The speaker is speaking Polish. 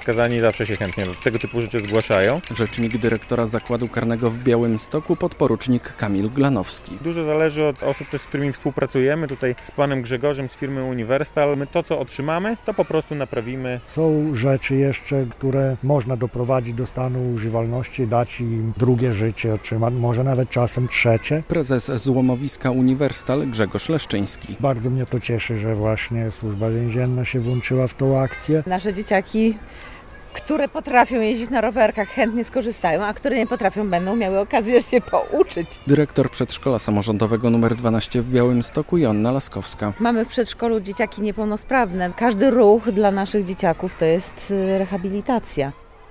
skazani zawsze się chętnie do tego typu rzeczy zgłaszają. Rzecznik dyrektora Zakładu Karnego w Białymstoku, podporucznik Kamil Glanowski. Dużo zależy od osób też, z którymi współpracujemy. Tutaj z panem Grzegorzem z firmy Uniwersal. My to, co otrzymamy, to po prostu naprawimy. Są rzeczy jeszcze, które można doprowadzić do stanu używalności, dać im drugie życie, czy może nawet czasem trzecie. Prezes złomowiska Uniwersal Grzegorz Leszczyński. Bardzo mnie to cieszy, że właśnie Służba Więzienna się włączyła w tą akcję. Nasze dzieciaki, które potrafią jeździć na rowerkach, chętnie skorzystają, a które nie potrafią, będą miały okazję się pouczyć. Dyrektor przedszkola samorządowego nr 12 w Białymstoku Joanna Laskowska. Mamy w przedszkolu dzieciaki niepełnosprawne. Każdy ruch dla naszych dzieciaków to jest rehabilitacja.